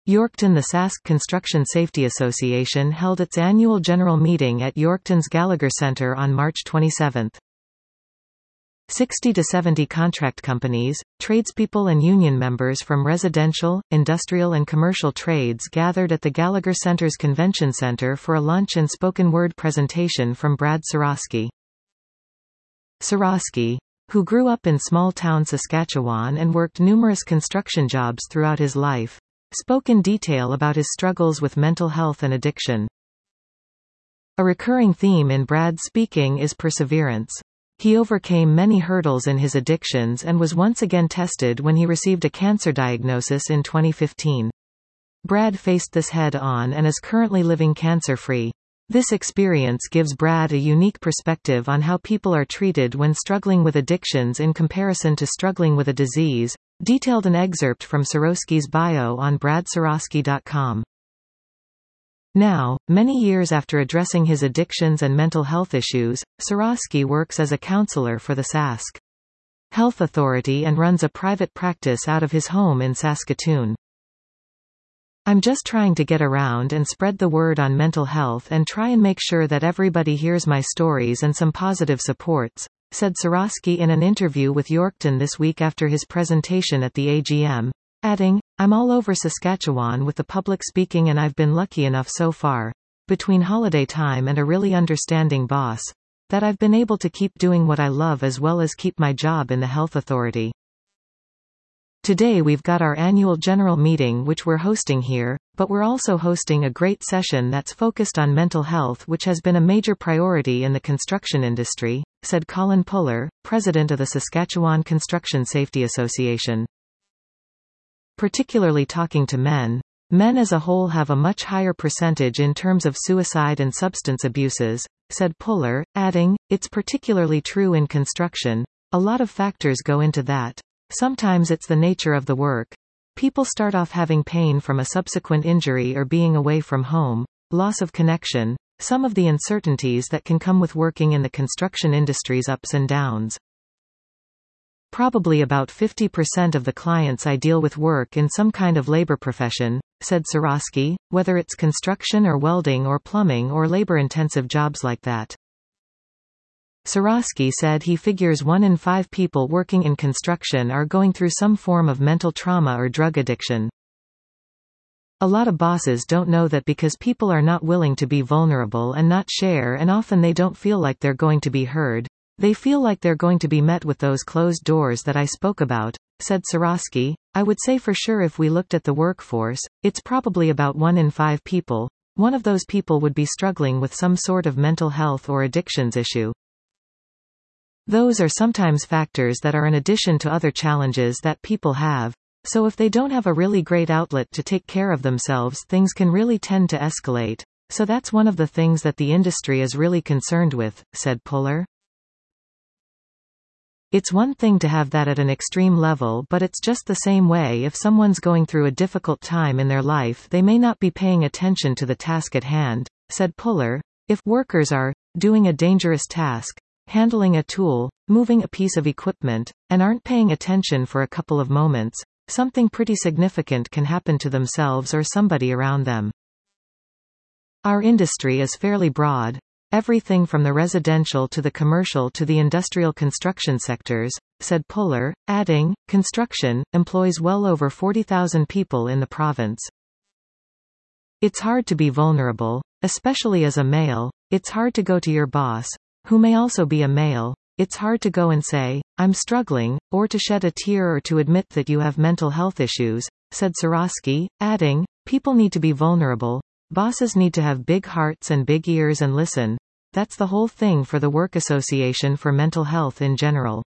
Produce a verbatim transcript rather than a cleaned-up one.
Yorkton. The Sask Construction Safety Association held its annual general meeting at Yorkton's Gallagher Centre on March twenty-seventh. sixty to seventy contract companies, tradespeople and union members from residential, industrial and commercial trades gathered at the Gallagher Centre's Convention Centre for a lunch and spoken word presentation from Brad Sarosky. Sarosky, who grew up in small-town Saskatchewan and worked numerous construction jobs throughout his life, spoke in detail about his struggles with mental health and addiction. A recurring theme in Brad's speaking is perseverance. He overcame many hurdles in his addictions and was once again tested when he received a cancer diagnosis in twenty fifteen. Brad faced this head-on and is currently living cancer-free. This experience gives Brad a unique perspective on how people are treated when struggling with addictions in comparison to struggling with a disease, detailed an excerpt from Sarosky's bio on brad sarosky dot com. Now, many years after addressing his addictions and mental health issues, Sarosky works as a counselor for the Sask Health Authority and runs a private practice out of his home in Saskatoon. "I'm just trying to get around and spread the word on mental health and try and make sure that everybody hears my stories and some positive supports," said Sarosky in an interview with Yorkton this week after his presentation at the A G M, adding, "I'm all over Saskatchewan with the public speaking and I've been lucky enough so far, between holiday time and a really understanding boss, that I've been able to keep doing what I love as well as keep my job in the health authority. Today we've got our annual general meeting which we're hosting here, but we're also hosting a great session that's focused on mental health which has been a major priority in the construction industry," said Colin Puller, president of the Saskatchewan Construction Safety Association. "Particularly talking to men. Men as a whole have a much higher percentage in terms of suicide and substance abuses," said Puller, adding, "It's particularly true in construction. A lot of factors go into that. Sometimes it's the nature of the work. People start off having pain from a subsequent injury or being away from home, loss of connection, some of the uncertainties that can come with working in the construction industry's ups and downs. Probably about fifty percent of the clients I deal with work in some kind of labor profession," said Sarosky, "whether it's construction or welding or plumbing or labor-intensive jobs like that." Sarosky said he figures one in five people working in construction are going through some form of mental trauma or drug addiction. "A lot of bosses don't know that because people are not willing to be vulnerable and not share, and often they don't feel like they're going to be heard. They feel like they're going to be met with those closed doors that I spoke about," said Sarosky. "I would say for sure if we looked at the workforce, it's probably about one in five people. One of those people would be struggling with some sort of mental health or addictions issue. Those are sometimes factors that are in addition to other challenges that people have. So if they don't have a really great outlet to take care of themselves, things can really tend to escalate. So that's one of the things that the industry is really concerned with," said Puller. "It's one thing to have that at an extreme level, but it's just the same way if someone's going through a difficult time in their life they may not be paying attention to the task at hand," said Puller. "If workers are doing a dangerous task, handling a tool, moving a piece of equipment, and aren't paying attention for a couple of moments, something pretty significant can happen to themselves or somebody around them. Our industry is fairly broad. Everything from the residential to the commercial to the industrial construction sectors," said Puller, adding, "Construction employs well over forty thousand people in the province. It's hard to be vulnerable, especially as a male. It's hard to go to your boss, who may also be a male. It's hard to go and say, 'I'm struggling,' or to shed a tear or to admit that you have mental health issues," said Sarosky, adding, "People need to be vulnerable. Bosses need to have big hearts and big ears and listen. That's the whole thing for the Work Association for Mental Health in general."